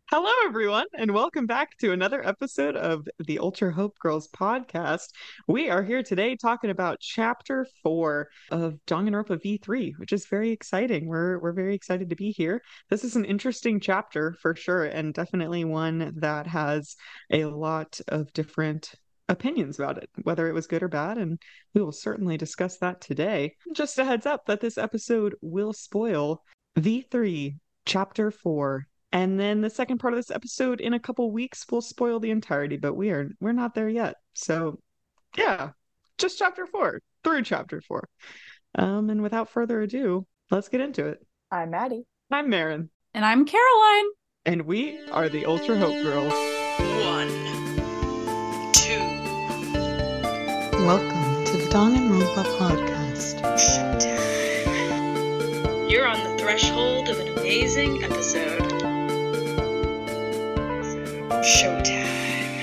Hello, everyone, and welcome back to another episode of the Ultra Hope Girls podcast. We are here today talking about Chapter 4 of Danganronpa V3, which is very exciting. We're very excited to be here. This is an interesting chapter for sure, and definitely one that has a lot of different opinions about it, whether it was good or bad, and we will certainly discuss that today. Just a heads up that this episode will spoil V3, Chapter 4. And then the second part of this episode in a couple weeks will spoil the entirety, but we're not there yet. So yeah, just chapter 4 through chapter 4. And without further ado, let's get into it. I'm Maddie. I'm Marin. And I'm Caroline. And we are the Ultra Hope Girls. 1, 2. Welcome to the Danganronpa podcast. Showtime. You're on the threshold of an amazing episode. Showtime.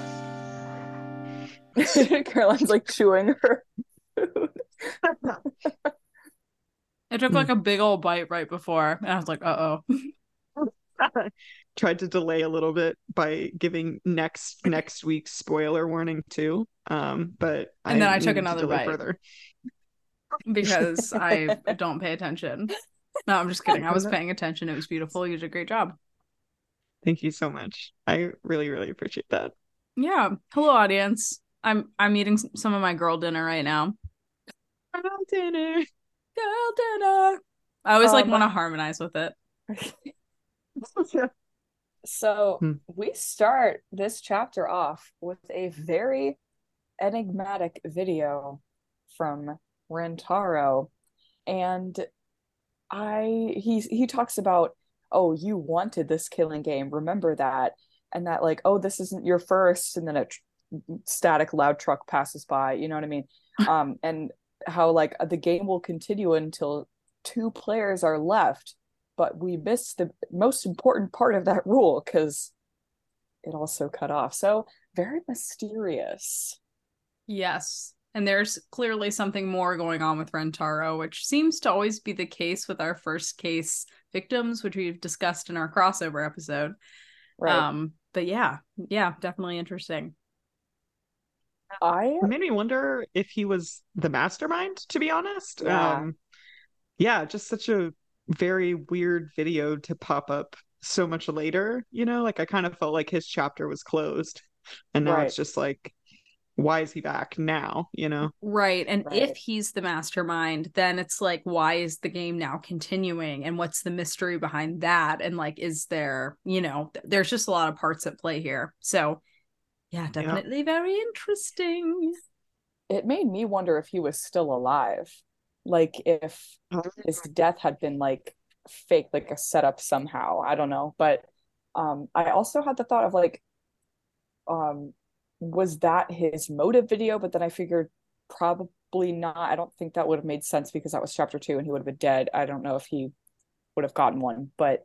Caroline's like chewing her food. I took like a big old bite right before, and I was like, uh-oh. Tried to delay a little bit by giving next week's spoiler warning too. But then I took another bite further. Because I don't pay attention. No, I'm just kidding. I was paying attention. It was beautiful. You did a great job. Thank you so much. I really, really appreciate that. Yeah. Hello, audience. I'm eating some of my girl dinner right now. Girl dinner. Girl dinner. I always want to harmonize with it. So we start this chapter off with a very enigmatic video from Rentaro, and he talks about, oh, you wanted this killing game, remember that, and that like, oh, this isn't your first, and then a static loud truck passes by, you know what I mean? And how like the game will continue until 2 players are left, but we missed the most important part of that rule because it also cut off. So very mysterious. Yes. And there's clearly something more going on with Rentaro, which seems to always be the case with our first case victims, which we've discussed in our crossover episode. Right. But yeah, definitely interesting. It made me wonder if he was the mastermind, to be honest. Yeah. Just such a very weird video to pop up so much later, like I kind of felt like his chapter was closed, and now it's just like, why is he back now, Right. And if he's the mastermind, then it's like, why is the game now continuing, and what's the mystery behind that? And like, is there, there's just a lot of parts at play here. So yeah, definitely very interesting. It made me wonder if he was still alive, like if his death had been like fake, like a setup somehow. I don't know, but I also had the thought of like, was that his motive video? But then I figured probably not. I don't think that would have made sense because that was chapter 2 and he would have been dead. I don't know if he would have gotten one, but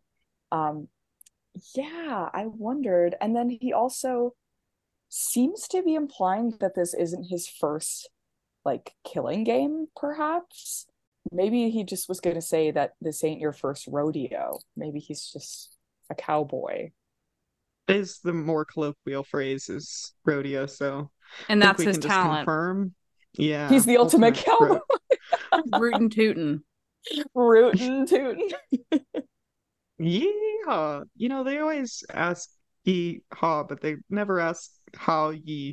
yeah, I wondered. And then he also seems to be implying that this isn't his first like killing game, perhaps. Maybe he just was going to say that this ain't your first rodeo. Maybe he's just a cowboy. Is the more colloquial phrase is rodeo, so and that's his talent. Confirm. Yeah, he's the ultimate cowboy. Rootin' tootin'. Rootin' tootin'. Yeah, they always ask ye ha, but they never ask how ye.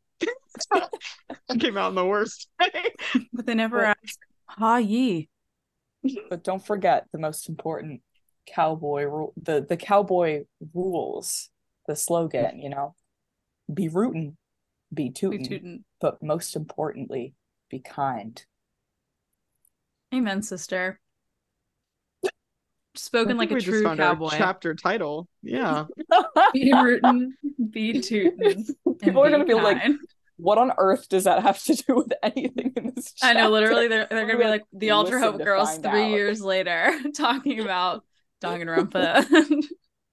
Came out in the worst way. But they never ask ha ye. But don't forget the most important cowboy rule, the cowboy rules, the slogan, be rootin', be tootin', but most importantly, be kind. Amen, sister. Spoken like a true cowboy. Chapter title, yeah. Be rootin', be tootin'. People are gonna be like, what on earth does that have to do with anything in this chapter? I know, literally, they're gonna be like the Ultra Hope Girls 3 years later talking about Danganronpa.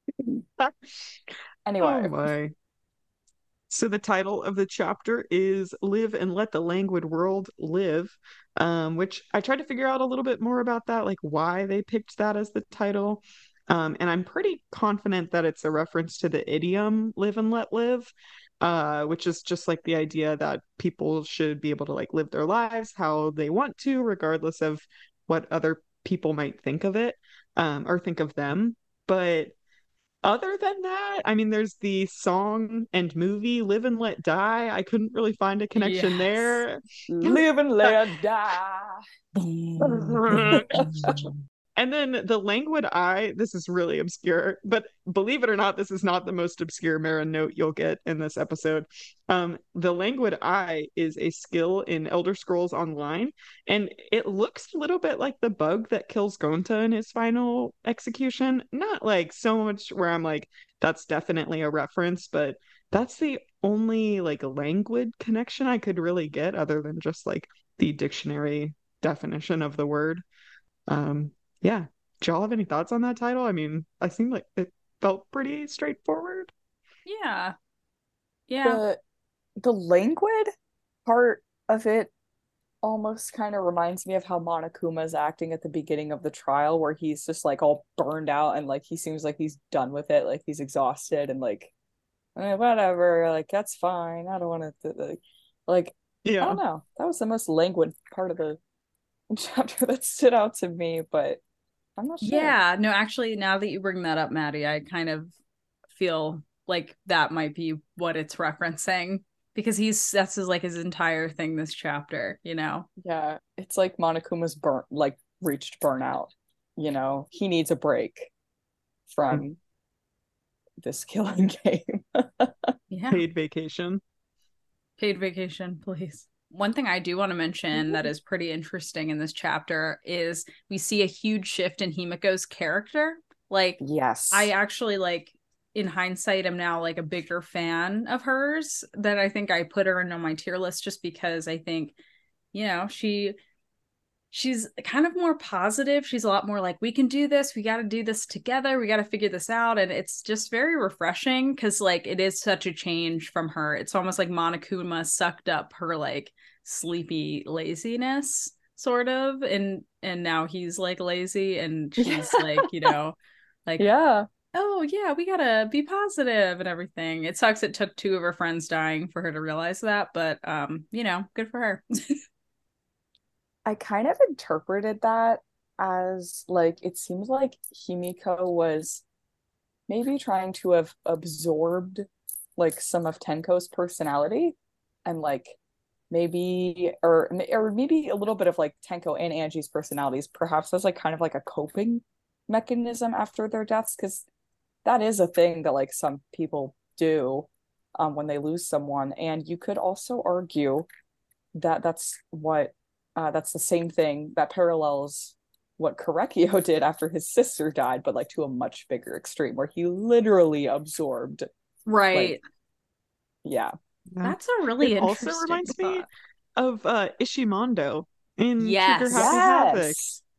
Anyway. Oh my. So the title of the chapter is Live and Let the Languid World Live, which I tried to figure out a little bit more about that, like why they picked that as the title. And I'm pretty confident that it's a reference to the idiom live and let live, which is just like the idea that people should be able to like live their lives how they want to, regardless of what other people might think of it, or think of them. But other than that, I mean, there's the song and movie Live and Let Die. I couldn't really find a connection Yes. there. Live and let die. And then the languid eye, this is really obscure, but believe it or not, this is not the most obscure Marin note you'll get in this episode. The languid eye is a skill in Elder Scrolls Online, and it looks a little bit like the bug that kills Gonta in his final execution. Not like so much where I'm like, that's definitely a reference, but that's the only like languid connection I could really get other than just like the dictionary definition of the word. Yeah. Do y'all have any thoughts on that title? I mean, I seem like it felt pretty straightforward. Yeah. Yeah. The languid part of it almost kind of reminds me of how Monokuma's acting at the beginning of the trial, where he's just like all burned out and like he seems like he's done with it, like he's exhausted and like whatever, like that's fine. I don't want to like Yeah. I don't know. That was the most languid part of the chapter that stood out to me, but I'm not sure. Yeah, no, actually, now that you bring that up, Maddie, I kind of feel like that might be what it's referencing, because that's his entire thing this chapter, you know? Yeah, it's like Monokuma's reached burnout, you know? He needs a break from this killing game. Yeah. Paid vacation. Paid vacation, please. One thing I do want to mention that is pretty interesting in this chapter is we see a huge shift in Himiko's character. Like, yes, I actually, like, in hindsight, am now like a bigger fan of hers than I think I put her on my tier list, just because I think, you know, she's kind of more positive. She's a lot more like, we can do this, we got to do this together, we got to figure this out. And it's just very refreshing, because like it is such a change from her. It's almost like Monokuma sucked up her like sleepy laziness sort of, and now he's like lazy, and she's like, you know, like, yeah, oh yeah, we gotta be positive and everything. It sucks it took 2 of her friends dying for her to realize that, but you know, good for her. I kind of interpreted that as like it seems like Himiko was maybe trying to have absorbed like some of Tenko's personality, and like maybe or maybe a little bit of like Tenko and Angie's personalities, perhaps as like kind of like a coping mechanism after their deaths, because that is a thing that like some people do when they lose someone. And you could also argue that that's the same thing that parallels what Korekiyo did after his sister died, but like to a much bigger extreme, where he literally absorbed. Right. Like, yeah. That's a really It interesting also reminds thought. me of Ishimondo in Yes. Trigger Happy Havoc.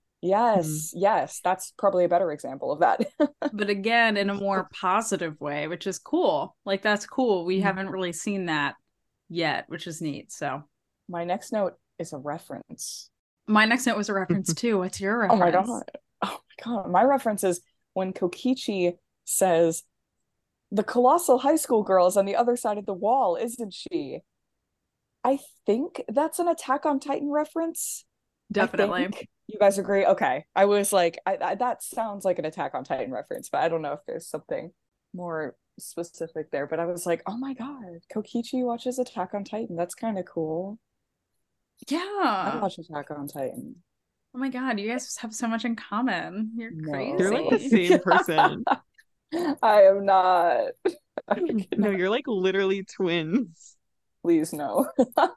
Yes, that's probably a better example of that. But again, in a more positive way, which is cool. Like, that's cool. We Mhm. haven't really seen that yet, which is neat. So My next note is a reference. my next note was a reference too. What's your reference? Oh my god. My reference is when Kokichi says, the colossal high school girl is on the other side of the wall, isn't she? I think that's an Attack on Titan reference. Definitely. You guys agree? Okay. I was like, that sounds like an Attack on Titan reference, but I don't know if there's something more specific there. But I was like, oh my god, Kokichi watches Attack on Titan. That's kind of cool. I Yeah. watch Attack on Titan. Oh my god, you guys have so much in common. You're No. crazy. You're like the same person. I am not. No, you're like literally twins. Please no.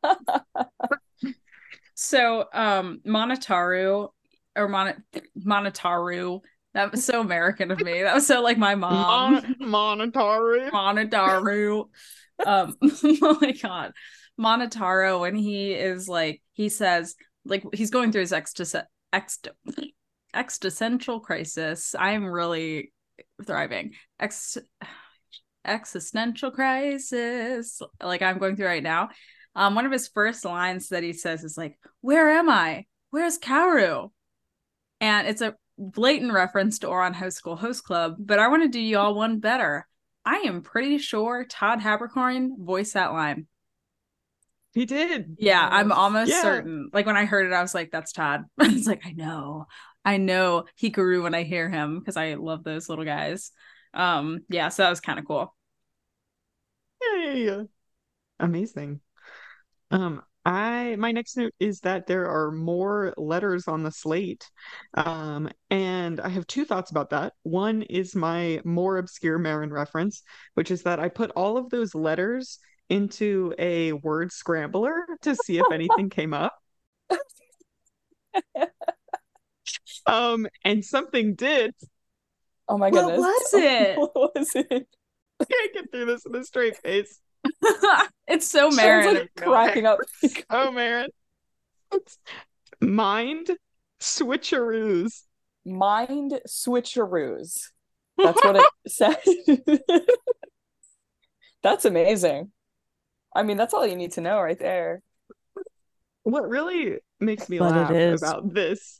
So, Monotaru or Monotaru. That was so American of me. That was so like my mom. Monotaru. Monotaru. Oh my god. Monotaro, when he is like, he says, like, he's going through his existential crisis. I'm really thriving. Existential crisis, like I'm going through right now. One of his first lines that he says is like, where am I? Where's Kaoru? And it's a blatant reference to Oron High School Host Club, but I want to do y'all one better. I am pretty sure Todd Habercorn voiced that line. He did. Yeah, I'm almost Yeah. certain. Like when I heard it, I was like, that's Todd. It's like, I know Hikaru when I hear him because I love those little guys. Yeah, so that was kind of cool. Yeah. Amazing. My next note is that there are more letters on the slate. And I have two thoughts about that. One is my more obscure Marin reference, which is that I put all of those letters into a word scrambler to see if anything came up. And something did. Oh my What goodness. was it? What was it? I can't get through this with a straight face. It's so Sharon's Marin. like cracking up. Oh, Marin. Mind switcheroos. Mind switcheroos. That's what it said. That's amazing. I mean, that's all you need to know right there. What really makes me But it laugh is. about this,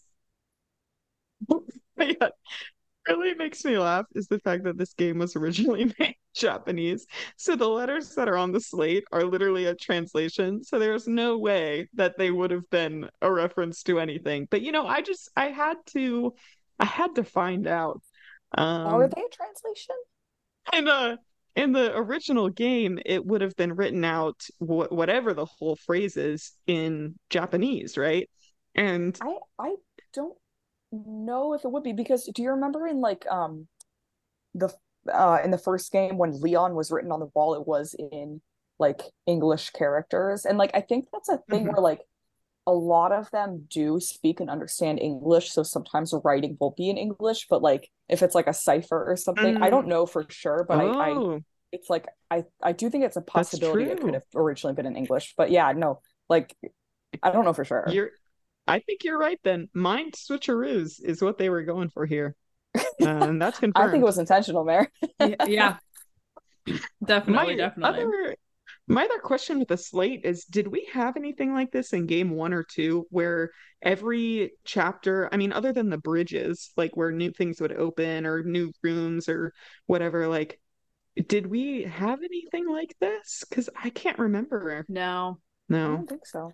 yeah, really makes me laugh is the fact that this game was originally made in Japanese. So the letters that are on the slate are literally a translation. So there's no way that they would have been a reference to anything. But I had to find out. Are they a translation? In the original game, it would have been written out whatever the whole phrase is in Japanese, right? And I don't know if it would be, because do you remember in like the in the first game when Leon was written on the wall, it was in like English characters, and like I think that's a thing where like a lot of them do speak and understand English, so sometimes the writing will be in English, but like if it's like a cipher or something, I don't know for sure, but I it's like I do think it's a possibility it could have originally been in English, but yeah, no, like I don't know for sure. I think you're right then. Mind switcheroos is what they were going for here. And that's confirmed. I think it was intentional, Mary. Yeah. Definitely. My other question with the slate is, did we have anything like this in game 1 or 2 where every chapter, I mean, other than the bridges, like where new things would open or new rooms or whatever, like, did we have anything like this? Because I can't remember. No. I don't think so.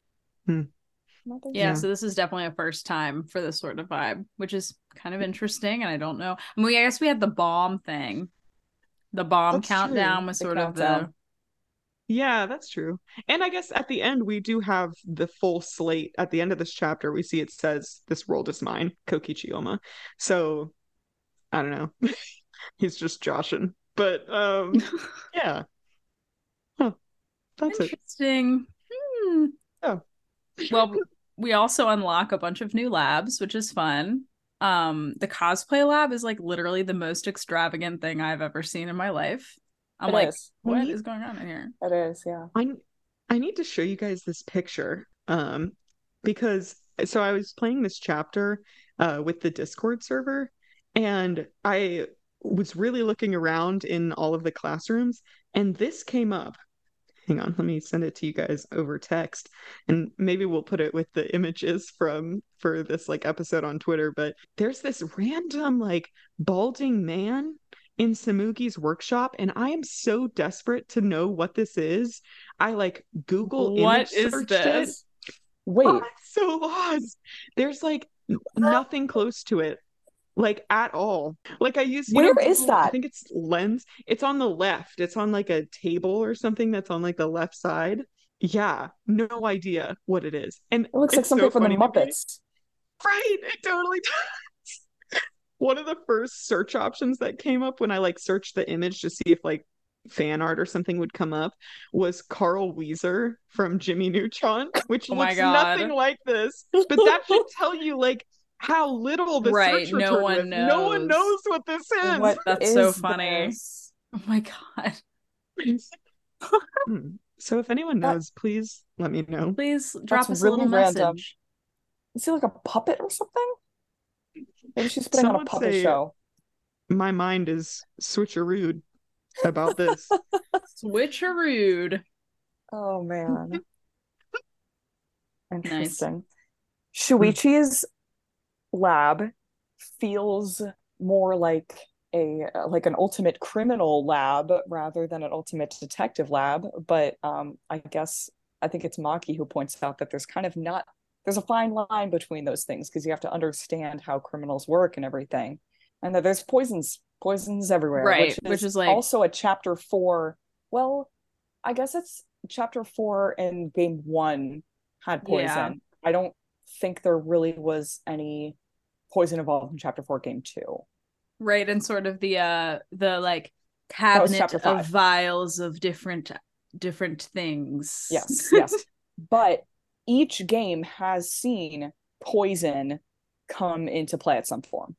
Yeah, so this is definitely a first time for this sort of vibe, which is kind of interesting, and I don't know. I mean, I guess we had the bomb thing. The bomb countdown was sort of the... Yeah, that's true. And I guess at the end, we do have the full slate. At the end of this chapter, we see it says, "This world is mine, Kokichiyama." So, I don't know. He's just joshing. But, yeah. Huh. That's interesting. Oh. Well, we also unlock a bunch of new labs, which is fun. The cosplay lab is like literally the most extravagant thing I've ever seen in my life. I'm like, what is going on in here? It is, yeah. I need to show you guys this picture. Because so I was playing this chapter with the Discord server, and I was really looking around in all of the classrooms, and this came up. Hang on, let me send it to you guys over text, and maybe we'll put it with the images for this like episode on Twitter. But there's this random like balding man in Samugi's workshop, and I am so desperate to know what this is. I like Google image searched it. Wait, I'm so lost. There's like nothing close to it, like at all. Like I use where is that? I think it's Lens. It's on the left. It's on like a table or something that's on like the left side. Yeah, no idea what it is. And it looks like something from the Muppets. Right, it totally does. One of the first search options that came up when I like searched the image to see if like fan art or something would come up was Carl Wheezer from Jimmy Neutron, which looks nothing like this. But that should tell you like how little the search return no one knows. No one knows what this is. That's so funny. This? Oh my god. So if anyone knows, please let me know. Please drop us a little message. Is he like a puppet or something? Maybe she's putting on a puppet show. My mind is switcherooed about this. Switcherooed. Oh man. Interesting. Nice. Shuichi's lab feels more like an ultimate criminal lab rather than an ultimate detective lab. But I think it's Maki who points out that there's a fine line between those things, because you have to understand how criminals work and everything, and that there's poisons everywhere, Right, which is is like also a chapter 4. Well, I guess it's chapter 4 in game 1 had yeah, poison. I don't think there really was any poison involved in chapter 4 game 2. right, and sort of the like That was cabinet chapter of 5. vials of different things. Yes, yes. But each game has seen poison come into play at some form.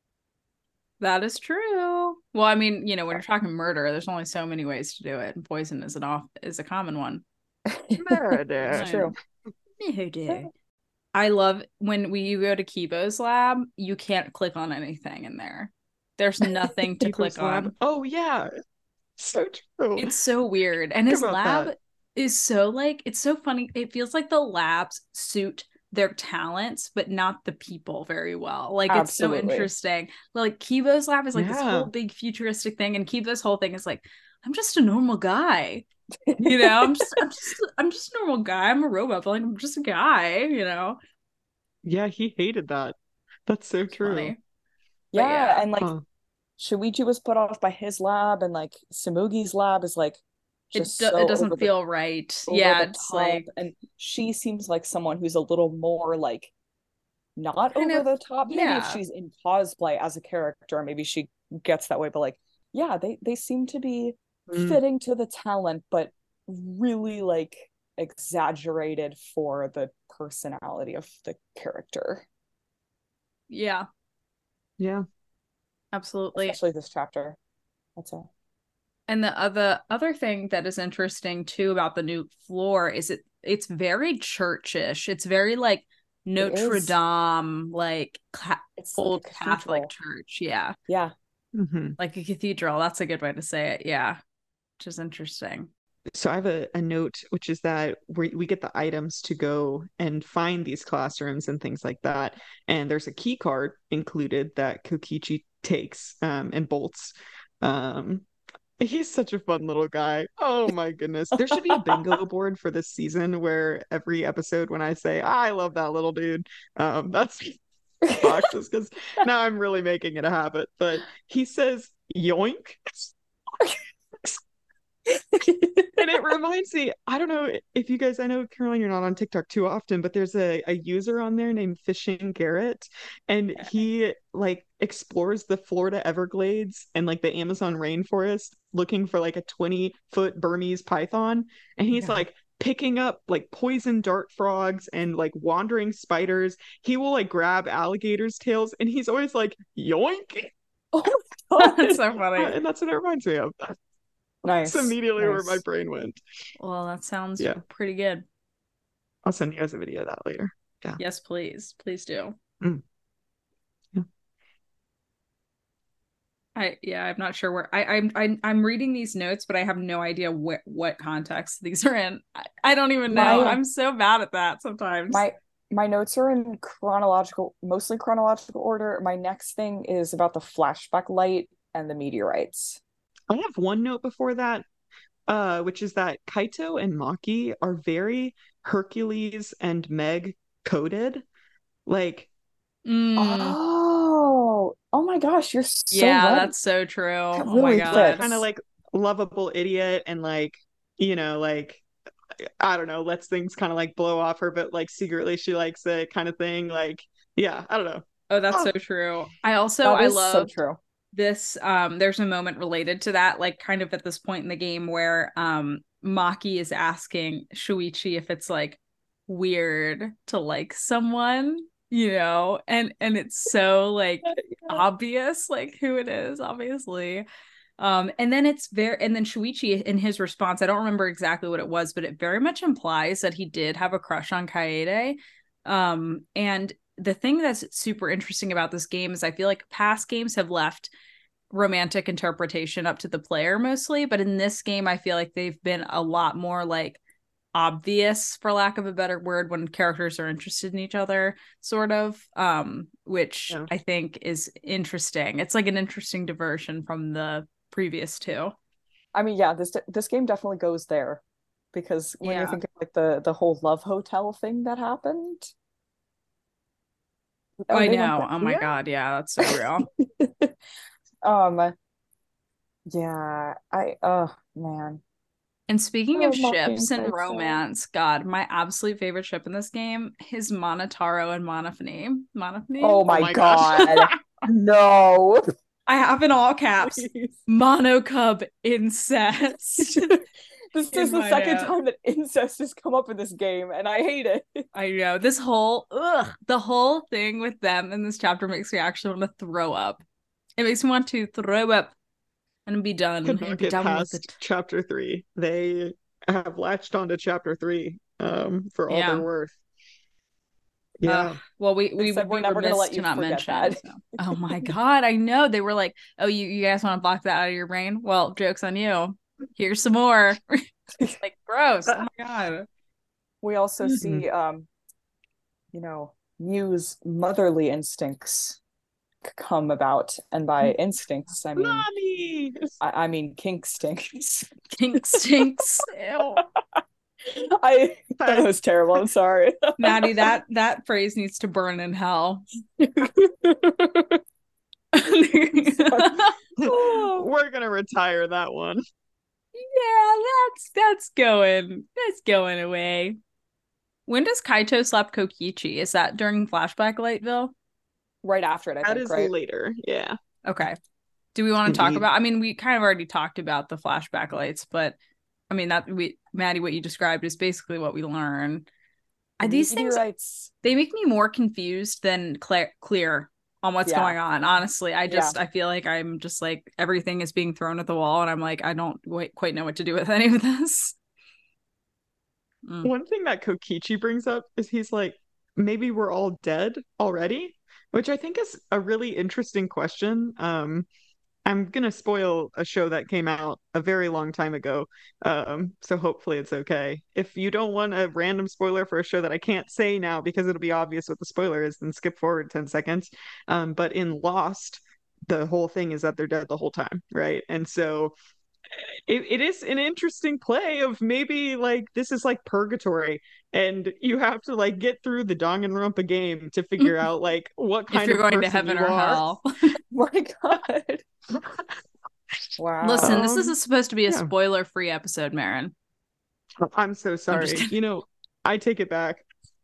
That is true. Well, I mean, when you're talking murder, there's only so many ways to do it, and poison is a common one. Murder. It's true. Murder. I love when you go to Kibo's lab, you can't click on anything in there. There's nothing to click on. Oh yeah, so true. It's so weird. And Think his about lab that. is so it's so funny. It feels like the labs suit their talents, but not the people very well. Like, it's so Absolutely. interesting. Like, Kibo's lab is like this whole Yeah. big futuristic thing, and Kibo's whole thing is like, I'm just a normal guy. I'm just a normal guy. I'm a robot, but like, I'm just a guy, Yeah, he hated that. That's so It's true. funny. But Yeah, and like Huh. Shuichi was put off by his lab, and like Samugi's lab is like just it so doesn't feel right. over Yeah, the it's top. like And she seems like someone who's a little more like not kind over of, the top. Maybe if yeah. she's in cosplay as a character, maybe she gets that way. But like, yeah, they seem to be Mm. fitting to the talent, but really like exaggerated for the personality of the character. Yeah, Yeah. absolutely. Especially this chapter. That's all. And the other thing that is interesting too about the new floor is it's very churchish. It's very like Notre Dame, like It's old like a Catholic cathedral. church. Yeah, Yeah. hmm like a cathedral. That's a good way to say it. Yeah, which is interesting. So I have a note, which is that we get the items to go and find these classrooms and things like that. And there's a key card included that Kokichi takes and bolts. Um, he's such a fun little guy. Oh my goodness. There should be a bingo board for this season where every episode when I say, I love that little dude, that's boxes, because now I'm really making it a habit. But he says yoink. And it reminds me, I don't know if you guys, I know, Caroline, you're not on TikTok too often, but there's a user on there named Fishing Garrett, and he like explores the Florida Everglades and like the Amazon rainforest looking for like a 20-foot Burmese python. And he's like picking up like poison dart frogs and like wandering spiders. He will like grab alligators' tails, and he's always like, yoink. Oh my God. That's so funny. And that's what it reminds me of. Nice. That's immediately where Nice. my brain went. Well, that sounds Yeah. pretty good. I'll send you guys a video of that later. Yeah. Yes, please do. Mm. Yeah. I'm not sure where I'm reading these notes, but I have no idea what context these are in. I don't even know. I'm so bad at that sometimes. My notes are in mostly chronological order. My next thing is about the flashback light and the meteorites. I have one note before that, which is that Kaito and Maki are very Hercules and Meg coded. Like, Oh my gosh, you're so yeah, right. that's so true. That Oh my really god. fits. kind of like lovable idiot and like, like, I don't know, lets things kind of like blow off her, but like secretly she likes it kind of thing. Like, yeah, I don't know. Oh, that's so true. I love so true. This there's a moment related to that, like kind of at this point in the game where Maki is asking Shuichi if it's like weird to like someone, and it's so like obvious like who it is, obviously. And then Shuichi in his response, I don't remember exactly what it was, but it very much implies that he did have a crush on Kaede. And the thing that's super interesting about this game is I feel like past games have left romantic interpretation up to the player mostly, but in this game I feel like they've been a lot more like obvious, for lack of a better word, when characters are interested in each other, sort of, which I think is interesting. It's like an interesting diversion from the previous two. I mean, yeah, this game definitely goes there, because when you think of like the whole love hotel thing that happened. I know. Oh my God, yeah, that's so real. Yeah, man. And speaking of ships and Kaito. romance, God, my absolute favorite ship in this game is Monotaro and Monofine. Oh my God. No. I have in all caps, Monocub incest. This is the second time that incest has come up in this game, and I hate it. I know. This whole, the whole thing with them in this chapter makes me actually want to throw up. It makes me want to throw up and be done. Could not get past chapter 3. They have latched onto chapter 3 for all their worth. Yeah. Well, we said we're never going to let you not mention that. So. Oh my God, I know. They were like, "Oh, you guys want to block that out of your brain? Well, joke's on you. Here's some more." It's like gross. Oh my God. We also see Miu's motherly instincts come about, and by instincts I mean Mommy! I mean kink stinks. Kink stinks. Ew. That was terrible. I'm sorry. Maddie, that phrase needs to burn in hell. We're gonna retire that one. Yeah, that's going away. When does Kaito slap Kokichi? Is that during Flashback Lightville? Right after it, I think, right? Later. Yeah. Okay. Do we want to talk about? I mean, we kind of already talked about the flashback lights, but I mean Maddie, what you described is basically what we learn. These things, they make me more confused than clear on what's going on. Honestly, I feel like I'm just like everything is being thrown at the wall, and I'm like, I don't quite know what to do with any of this. One thing that Kokichi brings up is he's like, maybe we're all dead already, which I think is a really interesting question. I'm gonna spoil a show that came out a very long time ago, so hopefully it's okay. If you don't want a random spoiler for a show that I can't say now because it'll be obvious what the spoiler is, then skip forward 10 seconds. But in Lost, the whole thing is that they're dead the whole time, right? And so it is an interesting play of maybe like this is like purgatory, and you have to like get through the Danganronpa game to figure out like what kind if you're of going to heaven or hell. My God. Wow. Listen, this is supposed to be a spoiler-free episode, Marin. I'm so sorry. I take it back.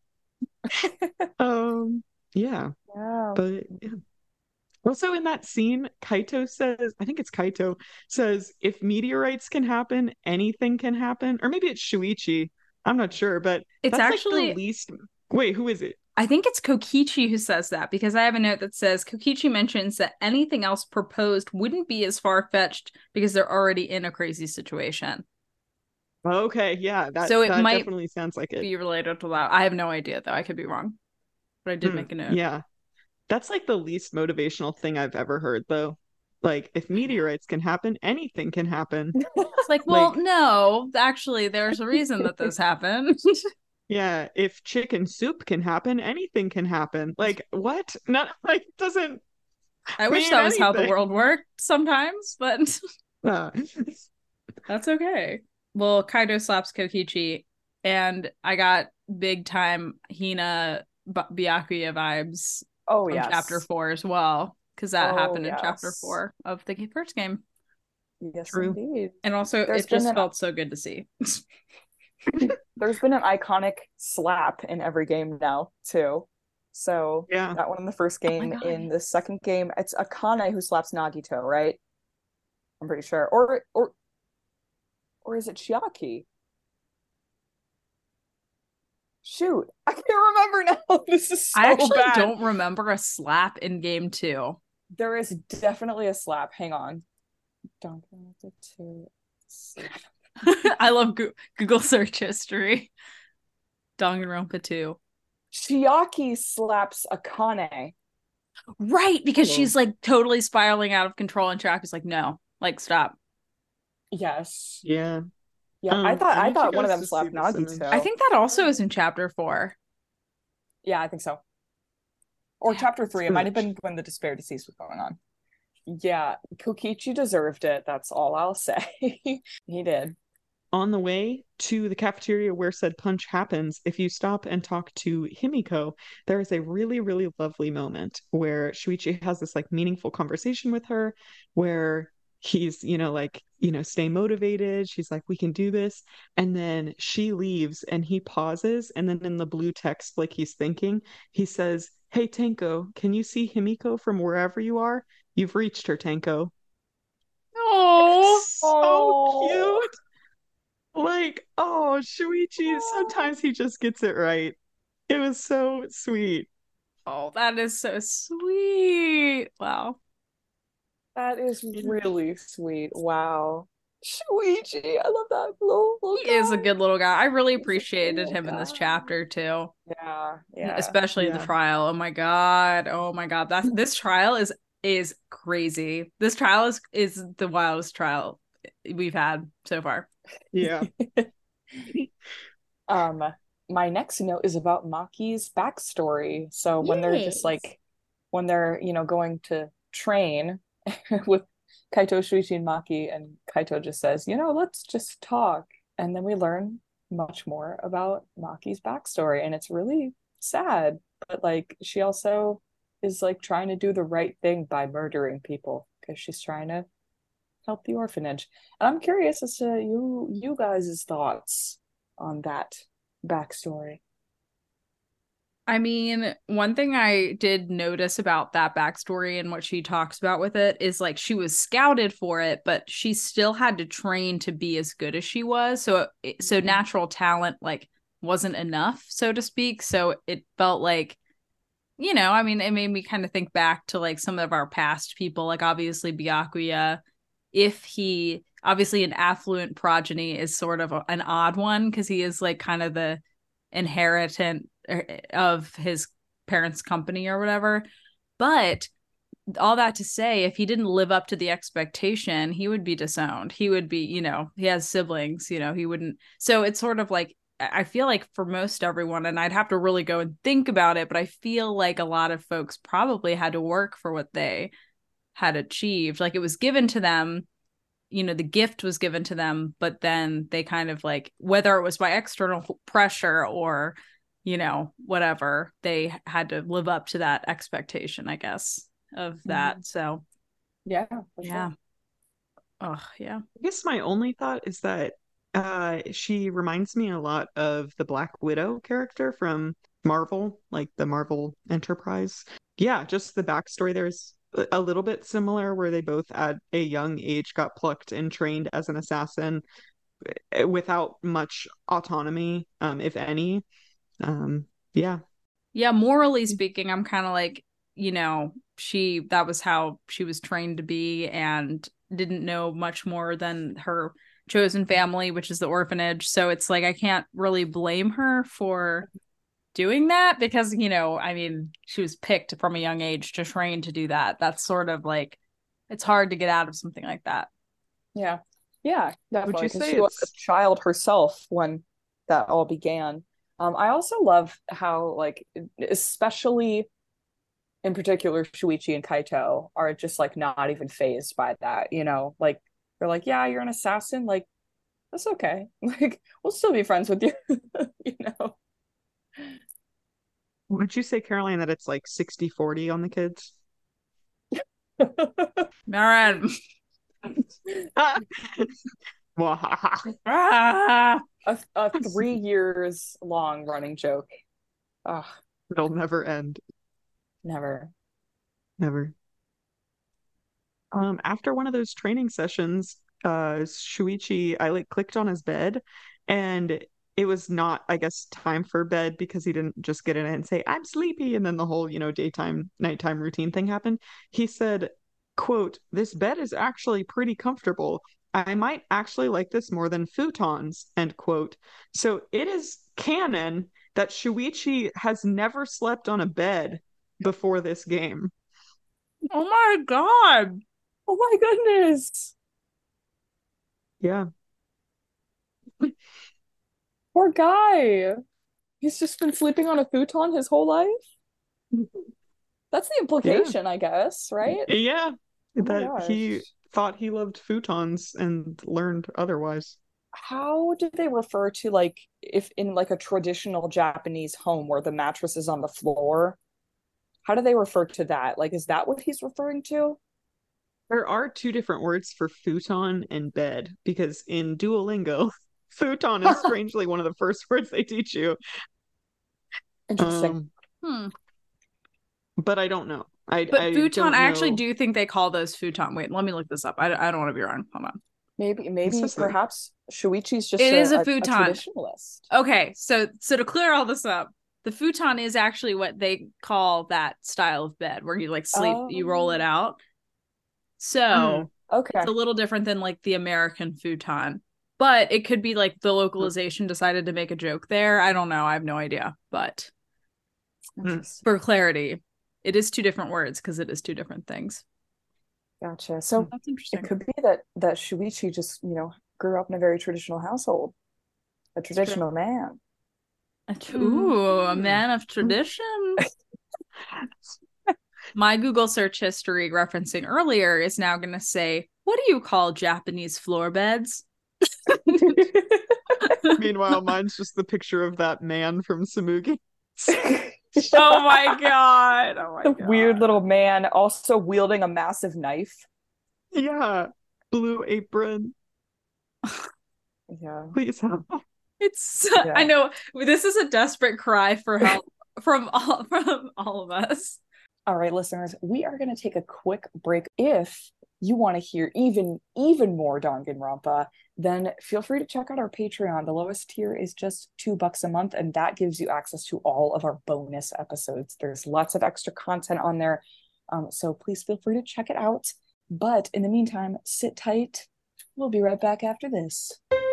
Yeah. But yeah. Also in that scene, Kaito says, I think it's Kaito, says, if meteorites can happen, anything can happen. Or maybe it's Shuichi. I'm not sure, but it's that's actually like the least. Wait, who is it? I think it's Kokichi who says that, because I have a note that says Kokichi mentions that anything else proposed wouldn't be as far-fetched because they're already in a crazy situation. Okay, yeah, that might definitely sounds like it. Be related to that. I have no idea, though. I could be wrong. But I did make a note. Yeah. That's like the least motivational thing I've ever heard, though. Like, if meteorites can happen, anything can happen. It's like, well, no, actually, there's a reason that this happened. Yeah, if chicken soup can happen, anything can happen. Like, what? Not like doesn't. I wish that was how the world worked sometimes, but that's okay. Well, Kaido slaps Kokichi, and I got big time Hina Byakuya vibes. Oh, from chapter 4 as well, because that happened in chapter 4 of the first game. Yes, true. Indeed. And also, it just felt so good to see. There's been an iconic slap in every game now, too. So, that one in the first game. In the second game, it's Akane who slaps Nagito, right? I'm pretty sure. Or is it Chiaki? Shoot, I can't remember now. This is so bad. I actually don't remember a slap in game 2. There is definitely a slap. Hang on. Don't want to slap. I love Google search history. Danganronpa 2. Chiaki slaps Akane. Right, because she's like totally spiraling out of control, and Chiaki's like, no, like stop. Yes. Yeah. Yeah, I I need you thought one of guys them to see slapped this Nagi image. I too. think that also is in chapter 4. Yeah, I think so. Or chapter 3. It might have Image. been when the Despair Deceased was going on. Yeah, Kokichi deserved it. That's all I'll say. He did. On the way to the cafeteria where said punch happens, if you stop and talk to Himiko, there is a really, really lovely moment where Shuichi has this like meaningful conversation with her where he's, like, stay motivated. She's like, we can do this. And then she leaves and he pauses. And then in the blue text, like he's thinking, he says, "Hey, Tenko, can you see Himiko from wherever you are? You've reached her, Tenko." Oh, It's so Oh, cute. Like, oh, Shuichi, sometimes he just gets it right. It was so sweet. oh, that is so sweet. Wow. that is Yeah. really sweet. Wow. Shuichi, I love that little He is a guy. good little guy. I really He's a good appreciated little him in this guy. chapter too. Yeah, yeah. Especially the Yeah. trial. Oh my god. Oh my god. This trial is crazy. This trial is the wildest trial we've had so far. Yeah. Um, my next note is about Maki's backstory. So when they're just Yes. like when they're, going to train with Kaito, Shuichi, and Maki, and Kaito just says, let's just talk. And then we learn much more about Maki's backstory. And it's really sad. But like she also is like trying to do the right thing by murdering people because she's trying to help the orphanage. And I'm curious as to you guys' thoughts on that backstory. I mean, one thing I did notice about that backstory and what she talks about with it is like she was scouted for it, but she still had to train to be as good as she was. So natural talent like wasn't enough, so to speak. So it felt like, I mean, it made me kind of think back to like some of our past people, like obviously Byakuya. If he obviously an affluent progeny is sort of an odd one because he is like kind of the inheritant of his parents' company or whatever. But all that to say, if he didn't live up to the expectation, he would be disowned. He would be, he has siblings, he wouldn't. So it's sort of like, I feel like for most everyone, and I'd have to really go and think about it, but I feel like a lot of folks probably had to work for what they had achieved. Like it was given to them, the gift was given to them, but then they kind of like, whether it was by external pressure or, whatever, they had to live up to that expectation, I guess, of that. So, Yeah, yeah. sure. Oh, yeah. I guess my only thought is that she reminds me a lot of the Black Widow character from Marvel, like the Marvel Enterprise. Yeah, just the backstory there's a little bit similar where they both at a young age got plucked and trained as an assassin without much autonomy, if any. Yeah. Yeah, morally speaking, I'm kind of like, that was how she was trained to be and didn't know much more than her chosen family, which is the orphanage. So it's like I can't really blame her for doing that because, I mean, she was picked from a young age to train to do that. That's sort of like it's hard to get out of something like that. Yeah. Yeah, Would definitely. you Because say she was a it's child herself when that all began. I also love how, like, especially in particular, Shuichi and Kaito are just like not even phased by that, Like they're like, yeah, you're an assassin, like that's okay. Like we'll still be friends with you, you know. would you say, Caroline, that it's like 60-40 on the kids? All right. Ah! A 3 years long running joke. Ugh, It'll never end. never. Never. After one of those training sessions, Shuichi, I like clicked on his bed and it was not, I guess, time for bed because he didn't just get in and say, "I'm sleepy," and then the whole, daytime, nighttime routine thing happened. He said, quote, "This bed is actually pretty comfortable. I might actually like this more than futons," end quote. So it is canon that Shuichi has never slept on a bed before this game. Oh my god. Oh my goodness. Yeah. Poor guy. He's just been sleeping on a futon his whole life. That's the Yeah. implication, I guess, right? Yeah. Oh my That he gosh. thought he loved futons and learned otherwise. How do they refer to, like, if in like a traditional Japanese home where the mattress is on the floor? How do they refer to that? Like, is that what he's referring to? There are two different words for futon and bed because in Duolingo, futon is strangely one of the first words they teach you. Interesting. Hmm. But I don't know. I But futon, don't I actually know. do think they call those futon. Wait, let me look this up. I don't want to be wrong. Hold on. Maybe It's perhaps Shuichi's just It is a a futon. traditionalist. Okay, so to clear all this up, the futon is actually what they call that style of bed where you like sleep, you roll it out. So Okay. it's a little different than like the American futon, but it could be like the localization decided to make a joke there. I don't know. I have no idea. But Interesting. for clarity, it is two different words because it is two different things. Gotcha. So That's it interesting. could be that Shuichi just, grew up in a very traditional household, a traditional man. Ooh, a man of tradition. My Google search history referencing earlier is now going to say, what do you call Japanese floor beds? Meanwhile, mine's just the picture of that man from Samugi. Oh my god. Oh my The god. weird little man also wielding a massive knife. Yeah. Blue apron. Yeah. Please help. It's Yeah. I know this is a desperate cry for help from all of us. All right, listeners, we are going to take a quick break. If you want to hear even more Danganronpa, then feel free to check out our Patreon. The lowest tier is just $2 a month, and that gives you access to all of our bonus episodes. There's lots of extra content on there, so please feel free to check it out. But in the meantime, sit tight. We'll be right back after this.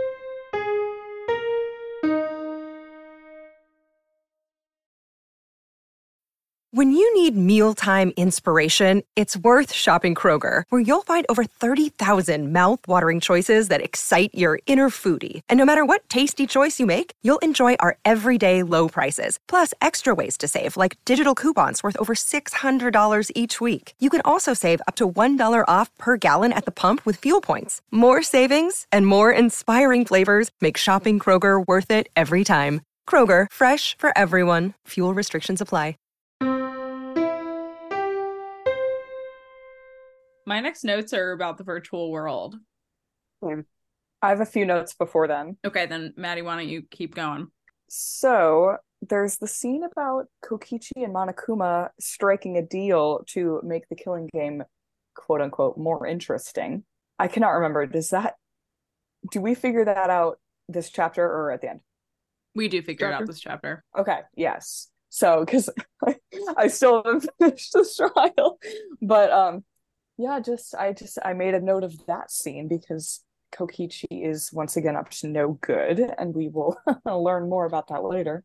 When you need mealtime inspiration, it's worth shopping Kroger, where you'll find over 30,000 mouth-watering choices that excite your inner foodie. And no matter what tasty choice you make, you'll enjoy our everyday low prices, plus extra ways to save, like digital coupons worth over $600 each week. You can also save up to $1 off per gallon at the pump with fuel points. More savings and more inspiring flavors make shopping Kroger worth it every time. Kroger, fresh for everyone. Fuel restrictions apply. My next notes are about the virtual world. I have a few notes before then. Okay, then Maddie, why don't you keep going? So there's the scene about Kokichi and Monokuma striking a deal to make the killing game, quote unquote, more interesting. I cannot remember. Do we figure that out this chapter or at the end? We do figure it out this chapter. Okay, yes. So, because I still haven't finished this trial, but yeah, I made a note of that scene because Kokichi is once again up to no good, and we will learn more about that later.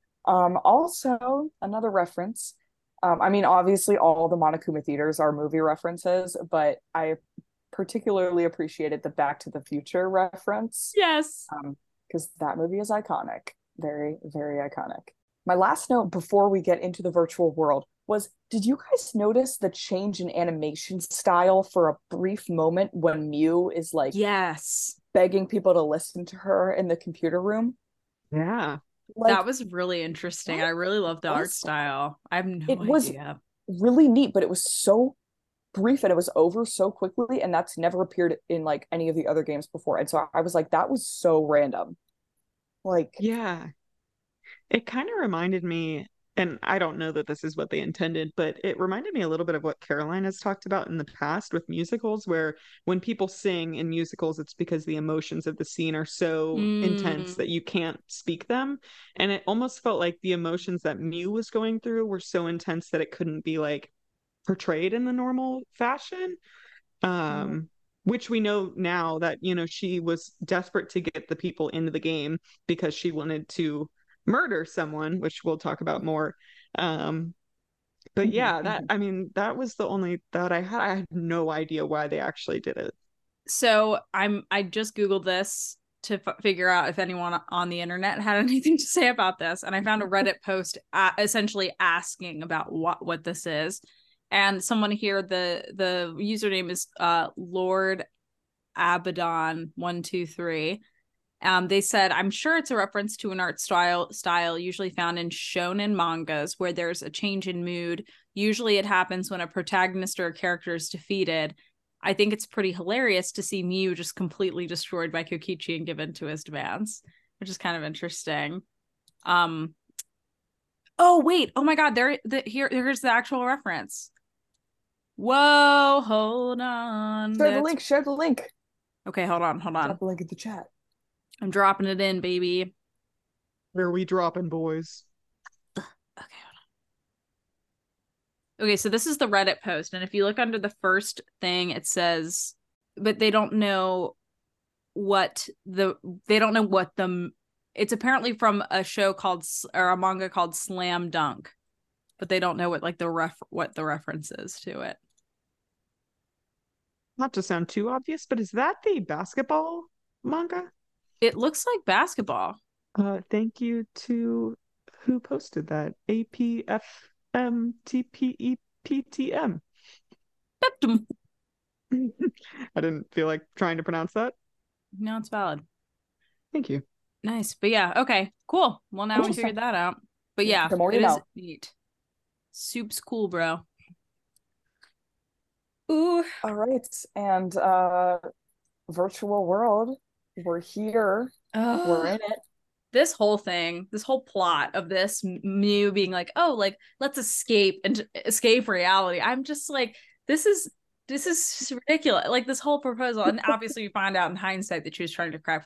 Also, another reference. I mean, obviously, all the Monokuma theaters are movie references, but I particularly appreciated the Back to the Future reference. Yes. Because that movie is iconic. Very, very iconic. My last note before we get into the virtual world was, did you guys notice the change in animation style for a brief moment when Miu is like begging people to listen to her in the computer room? Yeah. Like, that was really interesting. I really loved the art style. I have no idea. It was really neat, but it was so brief and it was over so quickly, and that's never appeared in like any of the other games before. And so I was like, that was so random. Like, yeah. It kind of reminded me, and I don't know that this is what they intended, but it reminded me a little bit of what Caroline has talked about in the past with musicals, where when people sing in musicals, it's because the emotions of the scene are so intense that you can't speak them. And it almost felt like the emotions that Miu was going through were so intense that it couldn't be like portrayed in the normal fashion. Which we know now that, she was desperate to get the people into the game because she wanted to murder someone, which we'll talk about more. But yeah, that was the only thought I had. I had no idea why they actually did it. So I just Googled this. figure out if anyone on the internet had anything to say about this, and I found a Reddit post essentially asking about what this is. And someone here, the username is Lord Abaddon 123. They said, I'm sure it's a reference to an art style usually found in shonen mangas where there's a change in mood. Usually it happens when a protagonist or a character is defeated. I think it's pretty hilarious to see Miu just completely destroyed by Kokichi and given to his demands, which is kind of interesting. Oh wait, oh my god, here's the actual reference. Whoa, hold on. Share the link. Okay, hold on. Drop the link in the chat. I'm dropping it in, baby. Where are we dropping, boys? Okay, okay, so this is the Reddit post, and if you look under the first thing, it says, but they don't know what it's apparently from a show called, or a manga called Slam Dunk, but they don't know what like what the reference is to it. Not to sound too obvious, but is that the basketball manga? It looks like basketball. Thank you to who posted that. APFMTPEPTM. I didn't feel like trying to pronounce that. No, it's valid. Thank you. Nice. But yeah, okay, cool. Well, now we figured that out. But yeah, the more it you is know. neat. Soup's cool, bro. Ooh. All right. And virtual world, we're here. We're in it. This whole thing, this whole plot of this Miu being like, oh, like, let's escape reality. I'm just like, this is ridiculous. Like, this whole proposal. And obviously we find out in hindsight that she was trying to crap.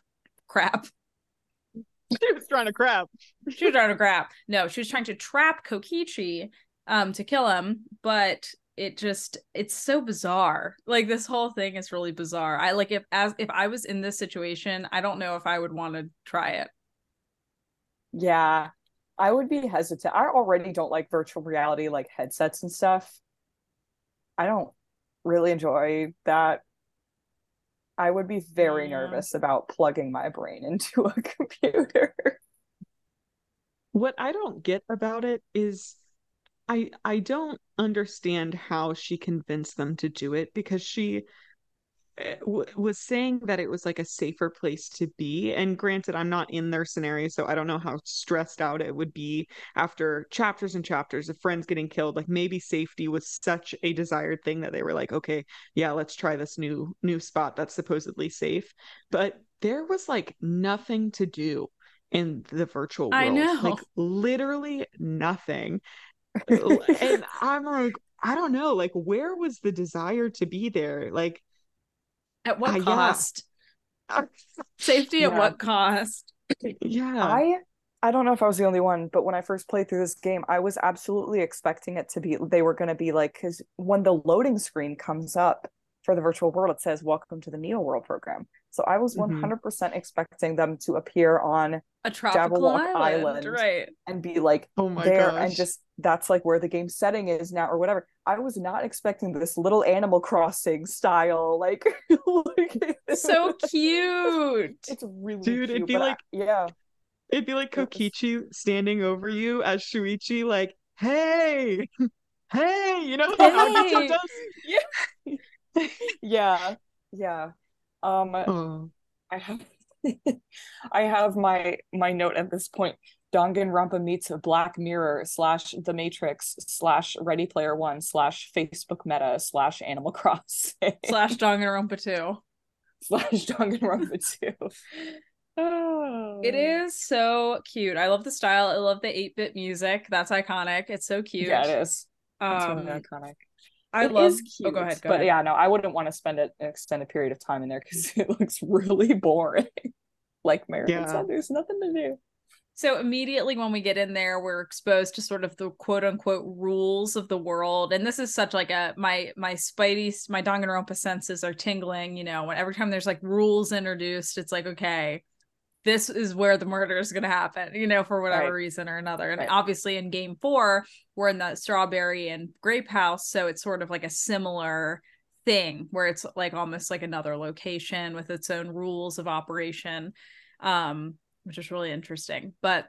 She was trying to crap. She was trying to crap. No, she was trying to trap Kokichi to kill him, but it's so bizarre. Like, this whole thing is really bizarre. I like, if I was in this situation, I don't know if I would want to try it. Yeah, I would be hesitant. I already don't like virtual reality, like headsets and stuff. I don't really enjoy that. I would be very nervous about plugging my brain into a computer. What I don't get about it is I don't understand how she convinced them to do it, because she was saying that it was like a safer place to be. And granted, I'm not in their scenario, so I don't know how stressed out it would be after chapters and chapters of friends getting killed. Like, maybe safety was such a desired thing that they were like, okay, yeah, let's try this new spot that's supposedly safe. But there was like nothing to do in the virtual world. I know. Like, literally nothing. And I'm like, I don't know, like, where was the desire to be there? Like, at what cost? Safety at what cost? Yeah. I don't know if I was the only one, but when I first played through this game, I was absolutely expecting it to be, they were going to be like, because when the loading screen comes up for the virtual world, it says, welcome to the Neo World program. So I was 100% expecting them to appear on a tropical island, right? And be like, oh my there, gosh. and just, that's like where the game setting is now or whatever. I was not expecting this little Animal Crossing style, like so cute. It's really Dude, cute, it'd be like, yeah. It'd be like Kokichi standing over you as Shuichi, like, hey, hey, you know how Naruto does? Yeah. Oh. I have my note at this point. Danganronpa meets Black Mirror / The Matrix / Ready Player One / Facebook Meta / Animal Crossing / Danganronpa 2 / Danganronpa 2. Oh. It is so cute. I love the style. I love the 8-bit music. That's iconic. It's so cute. Yeah, it is. It's really iconic. I love. Cute, oh, go ahead. But yeah, no, I wouldn't want to spend an extended period of time in there because it looks really boring. Like Mary said, there's nothing to do. So immediately when we get in there, we're exposed to sort of the quote unquote rules of the world. And this is such like my Danganronpa senses are tingling, you know, when every time there's like rules introduced, it's like, okay, this is where the murder is going to happen, you know, for whatever reason or another. And obviously in game 4, we're in the strawberry and grape house. So it's sort of like a similar thing where it's like almost like another location with its own rules of operation, which is really interesting. But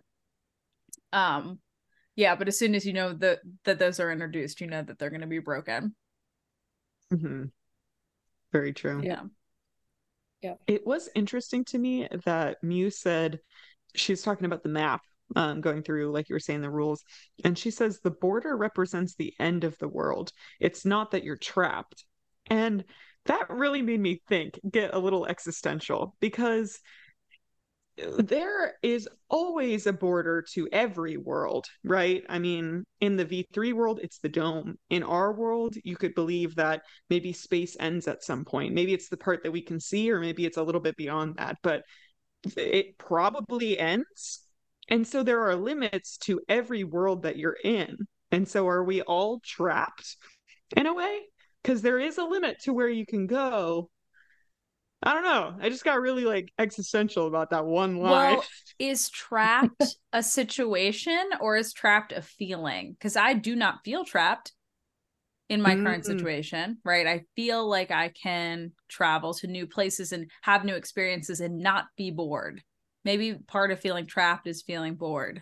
yeah, but as soon as you know that those are introduced, you know that they're going to be broken. Mm-hmm. Very true. Yeah. It was interesting to me that Mew said, she's talking about the map, going through, like you were saying, the rules, and she says the border represents the end of the world. It's not that you're trapped. And that really made me get a little existential, because there is always a border to every world, right? I mean, in the V3 world, it's the dome. In our world, you could believe that maybe space ends at some point. Maybe it's the part that we can see, or maybe it's a little bit beyond that, but it probably ends. And so there are limits to every world that you're in. And so are we all trapped in a way? Because there is a limit to where you can go. I don't know. I just got really like existential about that one line. Well, is trapped a situation or is trapped a feeling? Because I do not feel trapped in my current situation, right? I feel like I can travel to new places and have new experiences and not be bored. Maybe part of feeling trapped is feeling bored.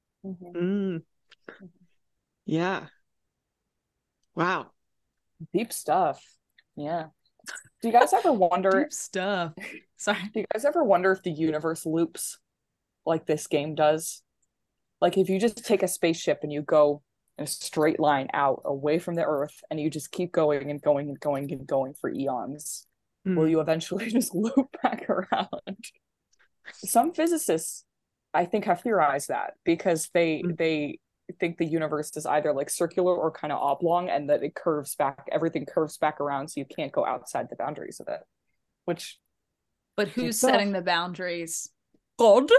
Yeah. Wow. Deep stuff. Yeah. Do you guys ever wonder? Deep stuff. Sorry. Do you guys ever wonder if the universe loops like this game does? Like if you just take a spaceship and you go in a straight line out away from the Earth and you just keep going and going and going and going for eons, will you eventually just loop back around? Some physicists, I think, have theorized that because they think the universe is either like circular or kind of oblong, and that it curves back, everything curves back around, so you can't go outside the boundaries of it. But who's setting the boundaries? God.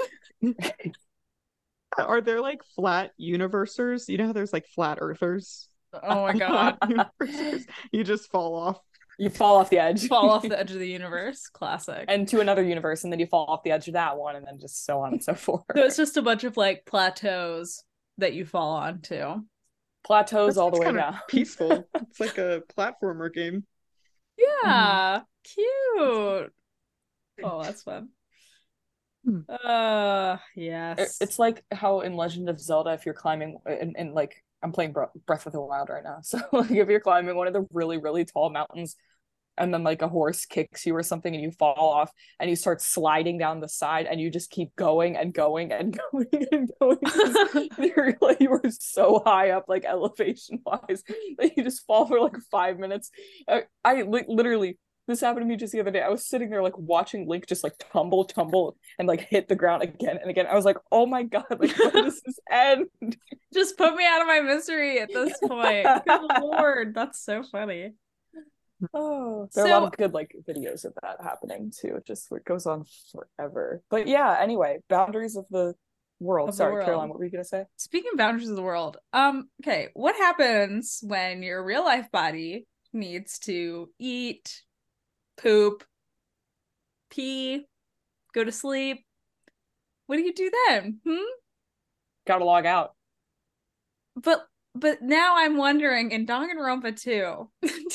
Are there like flat universers? You know how there's like flat earthers? Oh my god. You just fall off. You fall off the edge. Fall off the edge of the universe. Classic. And to another universe, and then you fall off the edge of that one, and then just so on and so forth. So it's just a bunch of like plateaus that you fall onto. Plateaus all the way down. Peaceful. It's like a platformer game. Yeah. Cute. Oh, that's fun. Yes. It's like how in Legend of Zelda, if you're climbing and like I'm playing Breath of the Wild right now, so like if you're climbing one of the really, really tall mountains and then like a horse kicks you or something and you fall off and you start sliding down the side and you just keep going and going and going and going. You were so high up, like elevation wise, that you just fall for like 5 minutes. I literally, this happened to me just the other day. I was sitting there like watching Link just like tumble and like hit the ground again and again. I was like, oh my god, like when does this end? Just put me out of my misery at this point. Good lord, that's so funny. Oh, there are a lot of good like videos of that happening too. It just goes on forever. But yeah, anyway, boundaries of the world. Sorry, Caroline, what were you gonna say? Speaking of boundaries of the world, okay, what happens when your real life body needs to eat, poop, pee, go to sleep? What do you do then? Gotta log out. But now I'm wondering in Danganronpa 2,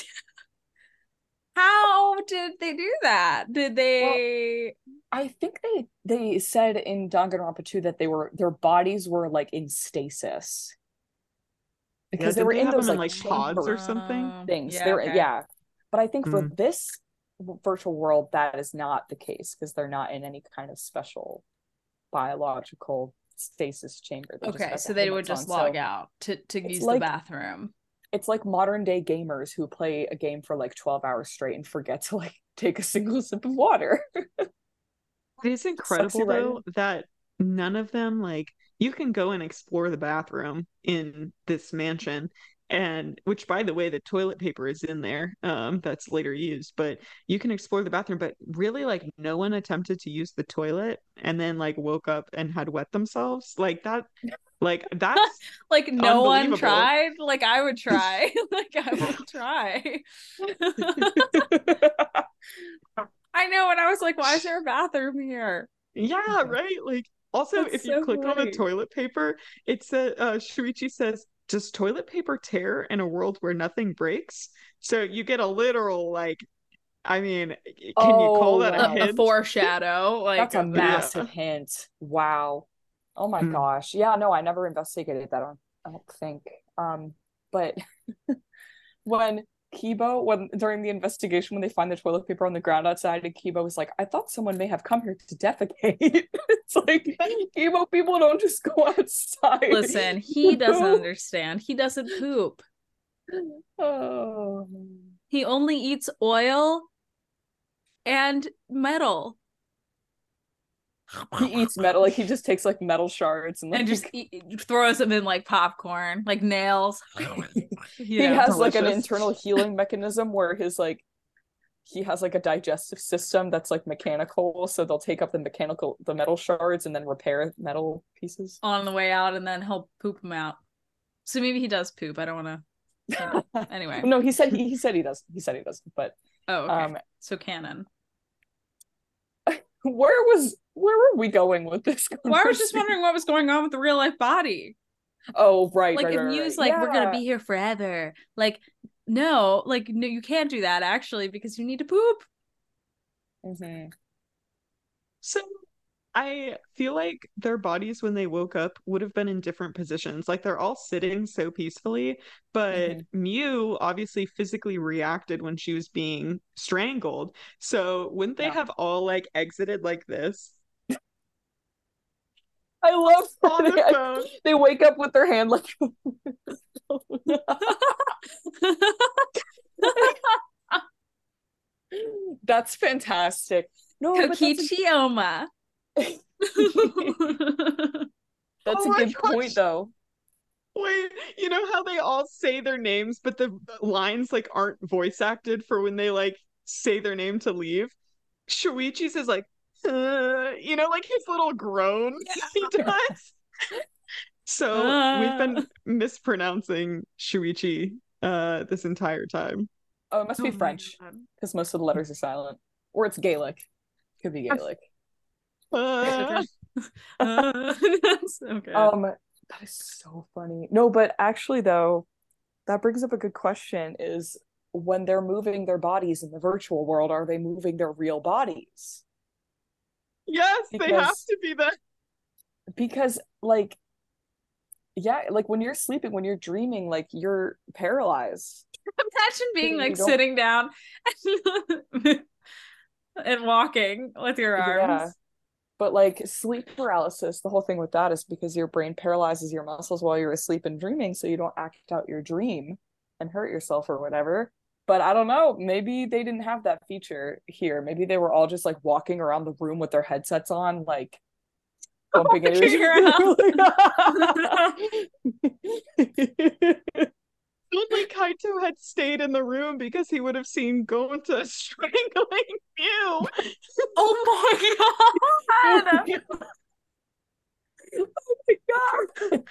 how did they do that? Did they? Well, I think they said in Danganronpa 2 that their bodies were like in stasis because they were in those like pods or something things. Yeah, but I think for this virtual world that is not the case because they're not in any kind of special biological stasis chamber. Okay, so they would just log out to use the bathroom. It's like modern day gamers who play a game for like 12 hours straight and forget to like take a single sip of water. It is incredible though that none of them, like, you can go and explore the bathroom in this mansion, and which by the way the toilet paper is in there, that's later used, but you can explore the bathroom, but really like no one attempted to use the toilet and then like woke up and had wet themselves like that. Like that's like no one tried. Like I would try. Like I would try. I know, and I was like, why is there a bathroom here? Yeah, right. Like also, if you click on the toilet paper, it says Shuichi says does toilet paper tear in a world where nothing breaks? So you get a literal, like, I mean, can you call that a wow. A hint? foreshadow, like That's a of that. massive hint. Wow. Oh my Mm. gosh. Yeah, no, I never investigated that. I don't think. But when when during the investigation, when they find the toilet paper on the ground outside, and Kibo was like, I thought someone may have come here to defecate. It's like, Kibo, people don't just go outside. Listen, he doesn't understand. He doesn't poop. Oh. He only eats oil and metal. He eats metal, like he just takes like metal shards and like And just throws them in like popcorn, like nails. he has like an delicious. internal healing mechanism where he has like a digestive system that's like mechanical, so they'll take up the metal shards and then repair metal pieces On the way out, and then he'll poop them out. So maybe he does poop. I don't want to. Anyway. No, he said he does. He said he doesn't. But Oh, okay. So canon. where were we going with this? Well, I was just wondering what was going on with the real life body. Oh, right. Like, right, if right, Mew's right. like, we're gonna be here forever. Like, no, you can't do that actually because you need to poop. Mm-hmm. So I feel like their bodies when they woke up would have been in different positions. Like they're all sitting so peacefully, but Mew obviously physically reacted when she was being strangled. So wouldn't they have all like exited like this? I love On the that phone. they wake up with their hand like that's fantastic. No, but Kokichioma. that's Oh a my good gosh. point though. Wait, you know how they all say their names, but the lines like aren't voice acted for when they like say their name to leave? Shuichi says like, you know, like his little groan he does. So we've been mispronouncing Shuichi this entire time. Oh, it must be my French God. because most of the letters are silent, or it's Gaelic. Could be Gaelic. Uh, That's okay. That is so funny. No, but actually though, that brings up a good question: is when they're moving their bodies in the virtual world, are they moving their real bodies? yes, they have to be that. Because like, yeah, like when you're sleeping, when you're dreaming, like you're paralyzed. Imagine being like You don't- sitting down and walking with your arms. Yeah. But like sleep paralysis, the whole thing with that is because your brain paralyzes your muscles while you're asleep and dreaming, so you don't act out your dream and hurt yourself or whatever. But I don't know, maybe they didn't have that feature here. Maybe they were all just like walking around the room with their headsets on, like bumping into each other. Only Kaito had stayed in the room because he would have seen Gonta strangling Mew. Oh my god! Oh my god!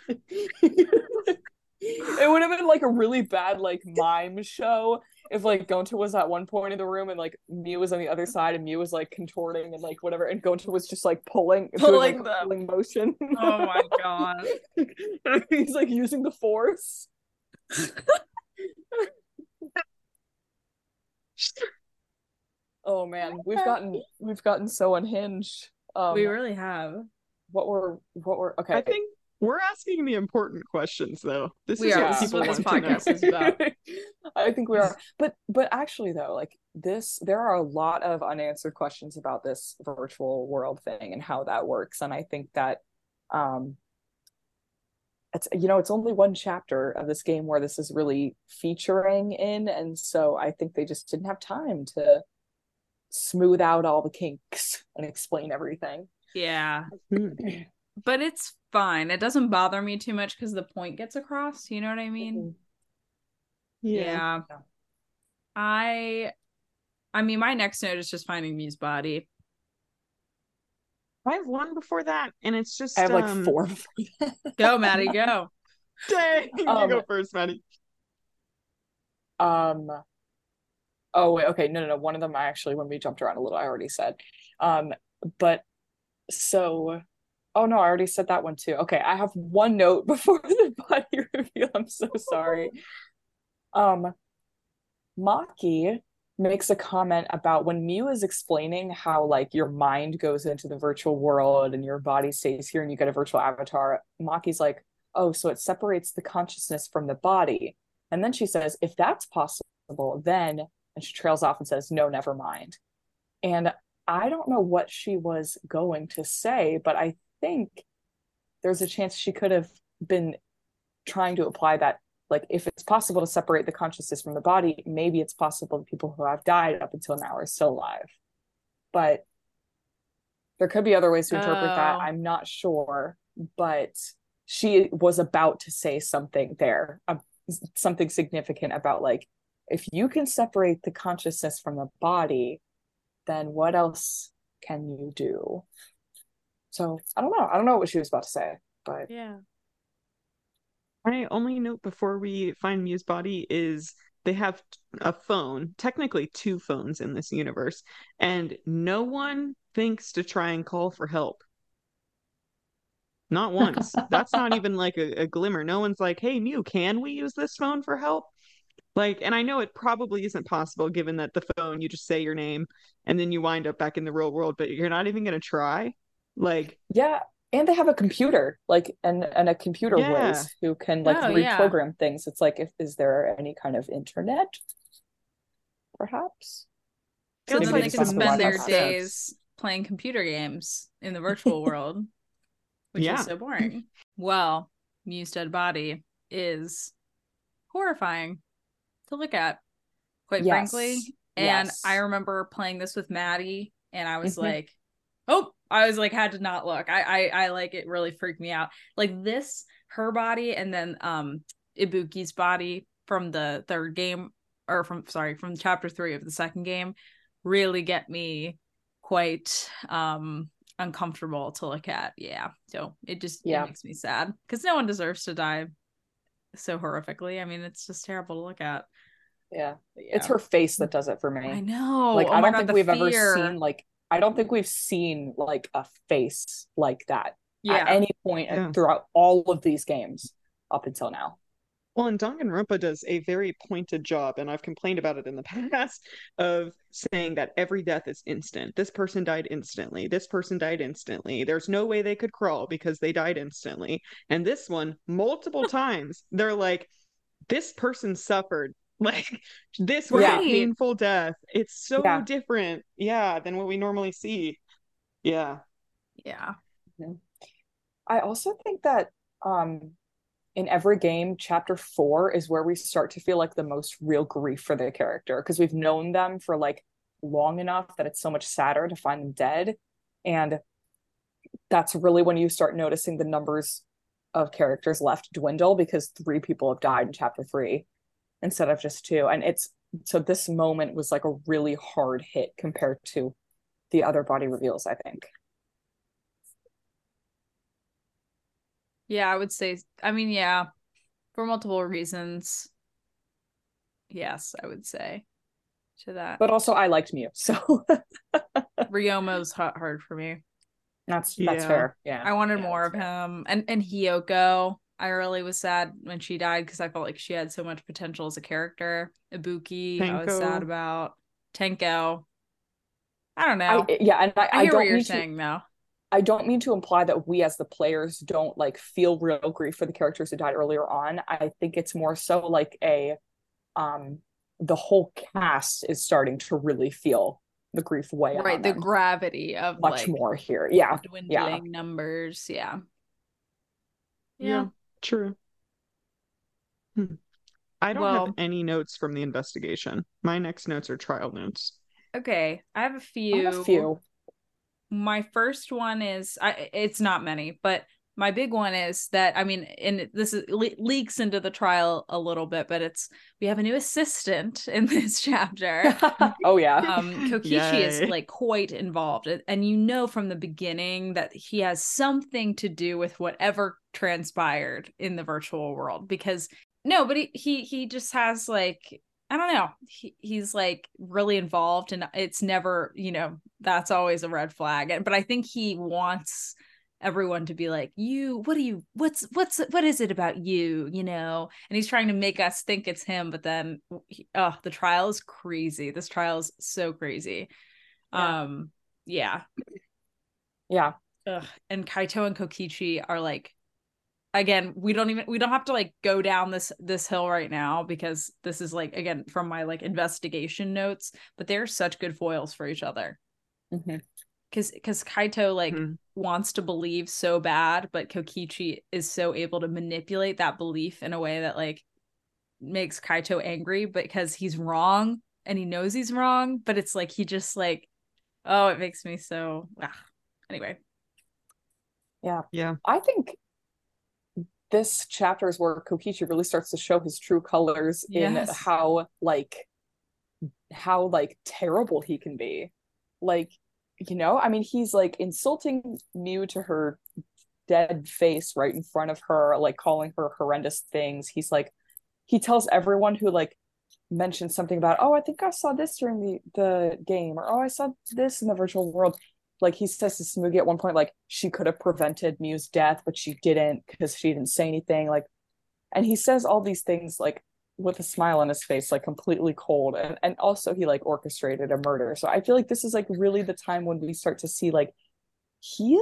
It would have been like a really bad like mime show if like Gonta was at one point in the room and like Mew was on the other side and Mew was like contorting and like whatever and Gonta was just like pulling doing, like, pulling motion. Oh my god! He's like using the force. Oh man, we've gotten so unhinged. We really have. What were okay. I think we're asking the important questions though. This We is are. what This is people what this want to know. podcast is about. I think we are. But actually though, like there are a lot of unanswered questions about this virtual world thing and how that works. And I think that it's only one chapter of this game where this is really featuring in, and so I think they just didn't have time to smooth out all the kinks and explain everything. Yeah. But it's fine. It doesn't bother me too much because the point gets across. You know what I mean? Yeah. I mean, my next note is just finding Mew's body. I have one before that, and it's just I have like 4 before that. Go, Maddie, go. Dang, you go first, Maddie. Oh wait, okay, no. One of them I actually, when we jumped around a little, I already said. But so Oh no, I already said that one too. Okay, I have one note before the body reveal. I'm so sorry. Um, Maki makes a comment about when Mew is explaining how like your mind goes into the virtual world and your body stays here and you get a virtual avatar. Maki's like, oh, so it separates the consciousness from the body. And then she says, if that's possible, then, and she trails off and says, no, never mind. And I don't know what she was going to say, but I think there's a chance she could have been trying to apply that, like, if it's possible to separate the consciousness from the body, maybe it's possible that people who have died up until now are still alive. But there could be other ways to interpret that. I'm not sure, but she was about to say something there, something significant about like, if you can separate the consciousness from the body, then what else can you do? So I don't know what she was about to say, but Yeah. My only note before we find Mew's body is they have a phone, technically two phones in this universe, and no one thinks to try and call for help. Not once. That's not even like a glimmer. No one's like, hey, Mew, can we use this phone for help? Like, and I know it probably isn't possible given that the phone, you just say your name and then you wind up back in the real world, but you're not even going to try. Like, yeah, and they have a computer, like, and a computer yeah. whiz who can like reprogram things. It's like, if is there any kind of internet, perhaps? So then Maybe they just can some spend their steps. days playing computer games in the virtual world, which Yeah. is so boring. Well, Mew's dead body is horrifying to look at, quite frankly. And I remember playing this with Maddie, and I was like, oh, I was like, had to not look. I like, it really freaked me out. Like this, her body, and then Ibuki's body from the third game, or from chapter 3 of the second game, really get me quite uncomfortable to look at. Yeah. So it makes me sad because no one deserves to die so horrifically. I mean, it's just terrible to look at. Yeah. It's her face that does it for me. I know. Like, oh I my don't God, think we've ever seen like, I don't think we've seen like a face like that at any point throughout all of these games up until now. Well, and Danganronpa does a very pointed job, and I've complained about it in the past, of saying that every death is instant. This person died instantly. This person died instantly. There's no way they could crawl because they died instantly. And this one, multiple times, they're like, this person suffered. Like, this was a painful death. It's so different, than what we normally see. Yeah. Yeah. I also think that in every game, chapter 4 is where we start to feel like the most real grief for the character, because we've known them for like long enough that it's so much sadder to find them dead. And that's really when you start noticing the numbers of characters left dwindle, because 3 people have died in chapter 3 instead of just 2. And so this moment was like a really hard hit compared to the other body reveals, I think. Yeah, I would say, I mean, yeah, for multiple reasons. Yes, I would say to that. But also, I liked Mew, so Ryomo's hard for me. That's fair. Yeah, I wanted more of him, and Hiyoko. I really was sad when she died because I felt like she had so much potential as a character. Ibuki, Tenko. I was sad about. Tenko. I don't know. I hear what you're saying though. I don't mean to imply that we as the players don't like feel real grief for the characters who died earlier on. I think it's more so like the whole cast is starting to really feel the grief weigh on the them. Gravity of much more here. Yeah. Dwindling numbers. Yeah. True. I don't have any notes from the investigation. My next notes are trial notes. Okay, I have a few. My first one is, it's not many, but my big one is that, I mean, and this leaks into the trial a little bit, but we have a new assistant in this chapter. Oh yeah. Kokichi is like quite involved, and you know from the beginning that he has something to do with whatever transpired in the virtual world, because he just has like, I don't know, he's like really involved, and it's never, that's always a red flag. But I think he wants everyone to be like, what is it about you, and he's trying to make us think it's him, but then the trial is crazy. This trial is so crazy. Yeah. Ugh. And Kaito and Kokichi are like, again, we don't have to like go down this hill right now, because this is like, again, from my like investigation notes, but they're such good foils for each other. Because Kaito like wants to believe so bad, but Kokichi is so able to manipulate that belief in a way that like makes Kaito angry because he's wrong and he knows he's wrong, but it's like he just like, oh, it makes me so anyway. Yeah. I think this chapter is where Kokichi really starts to show his true colors in how terrible he can be. Like, I mean, he's like insulting Miu to her dead face right in front of her, like calling her horrendous things. He's like, he tells everyone who like mentions something about, oh, I think I saw this during the game, or oh, I saw this in the virtual world. Like he says to Tsumugi at one point, like she could have prevented Miu's death, but she didn't because she didn't say anything. Like, and he says all these things like with a smile on his face, like completely cold. And also he like orchestrated a murder. So I feel like this is like really the time when we start to see like he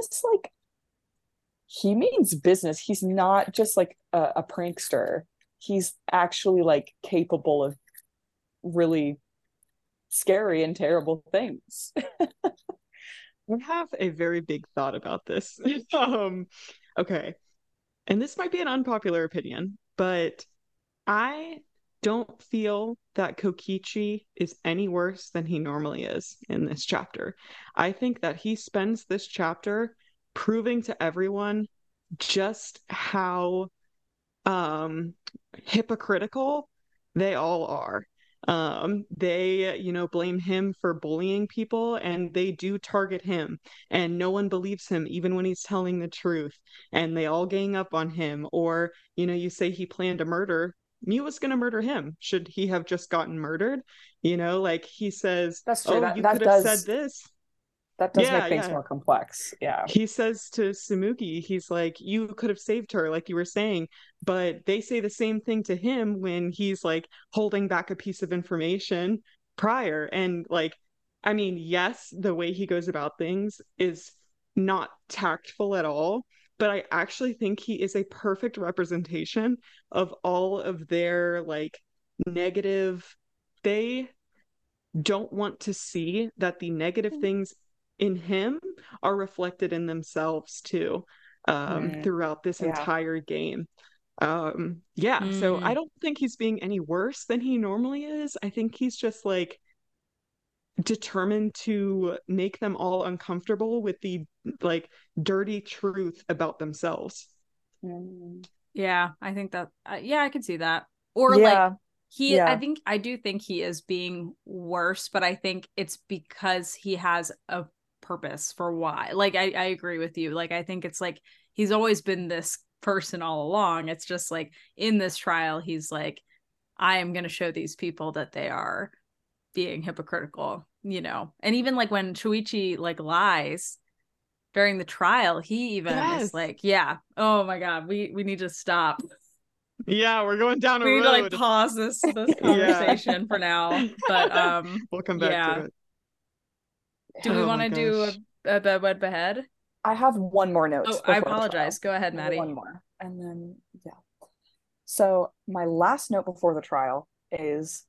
means business. He's not just like a prankster. He's actually like capable of really scary and terrible things. I have a very big thought about this. Okay. And this might be an unpopular opinion, but I don't feel that Kokichi is any worse than he normally is in this chapter. I think that he spends this chapter proving to everyone just how hypocritical they all are. They blame him for bullying people, and they do target him, and no one believes him even when he's telling the truth, and they all gang up on him. Or you say he planned a murder, Miu was going to murder him should he have just gotten murdered. Like he says, that's true. You could have said this. That does make things more complex. Yeah. He says to Tsumugi, he's like, you could have saved her, like you were saying. But they say the same thing to him when he's like holding back a piece of information prior. And like, I mean, yes, the way he goes about things is not tactful at all. But I actually think he is a perfect representation of all of their like negative. They don't want to see that the negative things in him are reflected in themselves too, throughout this entire game. So I don't think he's being any worse than he normally is. I think he's just like determined to make them all uncomfortable with the like dirty truth about themselves. Yeah, I think that I could see that. Or like I do think he is being worse, but I think it's because he has a purpose for why. Like I agree with you. Like I think it's like he's always been this person all along. It's just like in this trial he's like, I am going to show these people that they are being hypocritical, and even like when Shuichi like lies during the trial, he even is like, oh my god, we need to stop. We're going down a road. We need to like pause this conversation for now, but we'll come back to it. Do we want to do a Bedwed Behead? I have one more note. Oh, I apologize. Go ahead, Maddie. One more. And then, So my last note before the trial is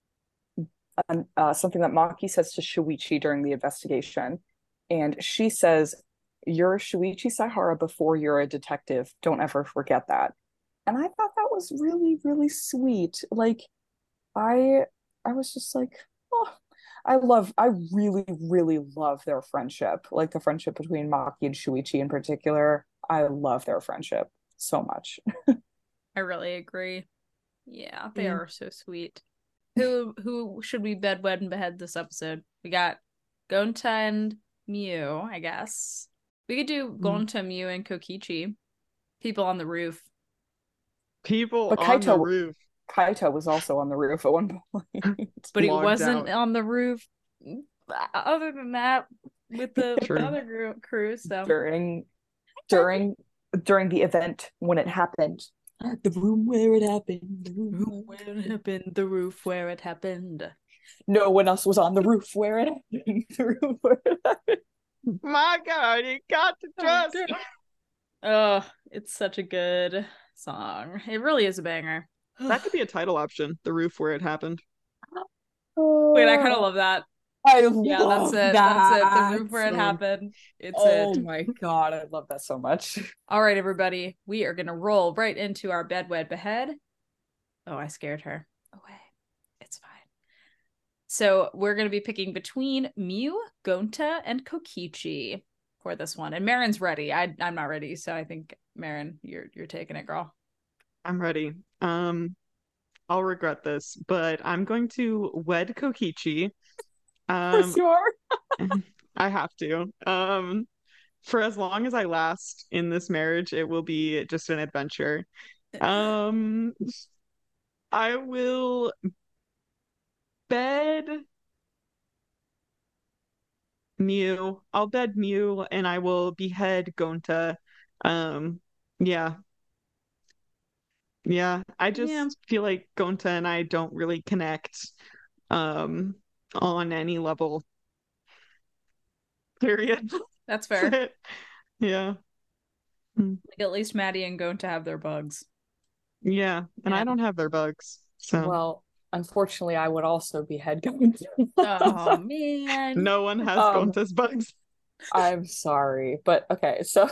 something that Maki says to Shuichi during the investigation. And she says, you're Shuichi Saihara before you're a detective. Don't ever forget that. And I thought that was really, really sweet. Like, I was just like, oh, I really, really love their friendship. Like the friendship between Maki and Shuichi in particular. I love their friendship so much. I really agree. Yeah, they are so sweet. Who should we bedwed and behead this episode? We got Gonta and Miu, I guess. We could do Gonta, Miu, and Kokichi. People on the roof. People on the roof. Kaito was also on the roof at one point. But he wasn't on the roof other than that with the other crew. So during the event when it happened. The room where it happened. The room where it happened. The roof where it happened. No one else was on the roof where it happened. The roof where it happened. My God, you got to trust. Oh, it's such a good song. It really is a banger. That could be a title option. The roof where it happened. Wait, I kind of love that. I Yeah, love that's it. that. That's it. The roof where it happened. It's Oh it. my God, I love that so much. All right, everybody. We are gonna roll right into our bedwed behead. Oh, I scared her away. It's fine. So we're gonna be picking between Mew, Gonta, and Kokichi for this one. And Marin's ready. I'm not ready, so I think Marin, you're taking it, girl. I'm ready. I'll regret this, but I'm going to wed Kokichi. For sure. I have to. For as long as I last in this marriage, it will be just an adventure. I will bed Mew. I'll bed Mew and I will behead Gonta. Yeah. Yeah. I just feel like Gonta and I don't really connect on any level. Period. That's fair. Yeah. Like at least Maddie and Gonta have their bugs. Yeah, and I don't have their bugs. So well, unfortunately, I would also behead Gonta. Oh man. No one has Gonta's bugs. I'm sorry, but okay, so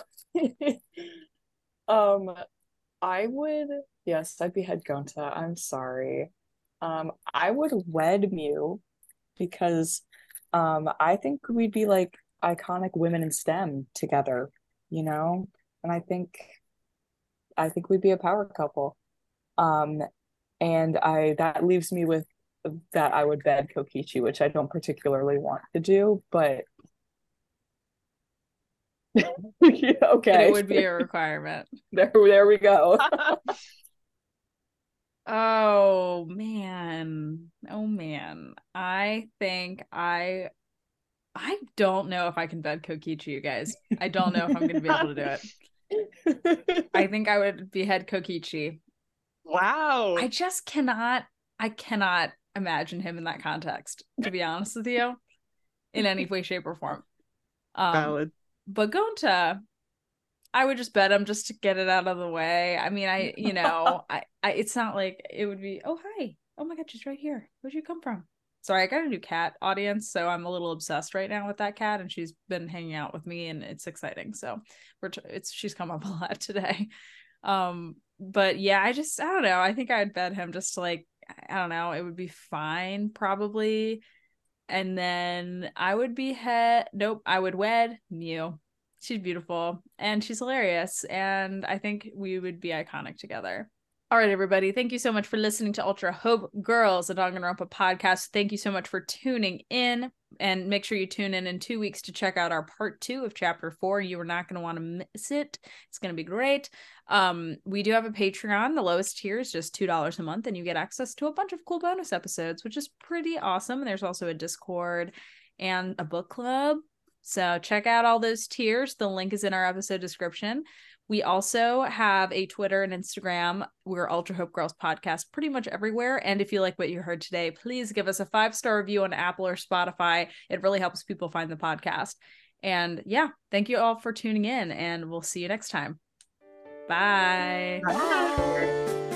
I would, yes, I'd behead Gonta. I'm sorry. I would wed Mew because I think we'd be like iconic women in STEM together, you know? And I think we'd be a power couple. And that leaves me with that I would bed Kokichi, which I don't particularly want to do, but okay. It would be a requirement. There we go. Oh man. I think I don't know if I can bed Kokichi, you guys. I don't know if I'm gonna be able to do it. I think I would behead Kokichi. Wow. I cannot imagine him in that context, to be honest with you, in any way, shape, or form. Valid. But Gonta, I would just bet him just to get it out of the way. I mean, I it's not like it would be, oh hi, oh my god, she's right here. Where'd you come from? Sorry, I got a new cat audience, so I'm a little obsessed right now with that cat, and she's been hanging out with me, and it's exciting. So she's come up a lot today. But yeah, I don't know. I think I'd bet him just to like, I don't know, it would be fine probably. And then I would I would wed Mew. She's beautiful and she's hilarious, and I think we would be iconic together. All right, everybody. Thank you so much for listening to Ultra Hope Girls, a Danganronpa podcast. Thank you so much for tuning in, and make sure you tune in 2 weeks to check out our part 2 of chapter 4. You are not going to want to miss it. It's going to be great. We do have a Patreon. The lowest tier is just $2 a month, and you get access to a bunch of cool bonus episodes, which is pretty awesome. And there's also a Discord and a book club. So check out all those tiers. The link is in our episode description. We also have a Twitter and Instagram. We're Ultra Hope Girls Podcast pretty much everywhere. And if you like what you heard today, please give us a 5-star review on Apple or Spotify. It really helps people find the podcast. And yeah, thank you all for tuning in, and we'll see you next time. Bye. Bye.